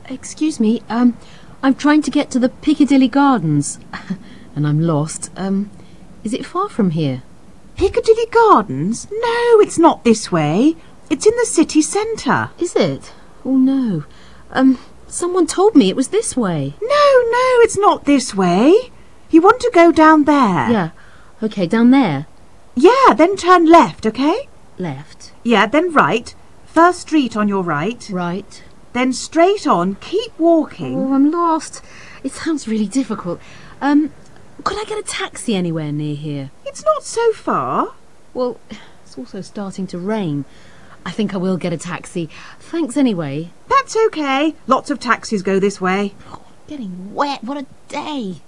Excuse me, I'm trying to get to the Piccadilly Gardens, and I'm lost. Is it far from here? Piccadilly Gardens? No, it's not this way. It's in the city centre. Is it? Oh, no. Someone told me it was this way. No, it's not this way. You want to go down there? Yeah. OK, down there. Yeah, then turn left, OK? Left. Yeah, then right. First street on your right. Right. Then straight on, keep walking. Oh, I'm lost. It sounds really difficult. Could I get a taxi anywhere near here? It's not so far. Well, it's also starting to rain. I think I will get a taxi. Thanks anyway. That's OK. Lots of taxis go this way. Oh, getting wet. What a day.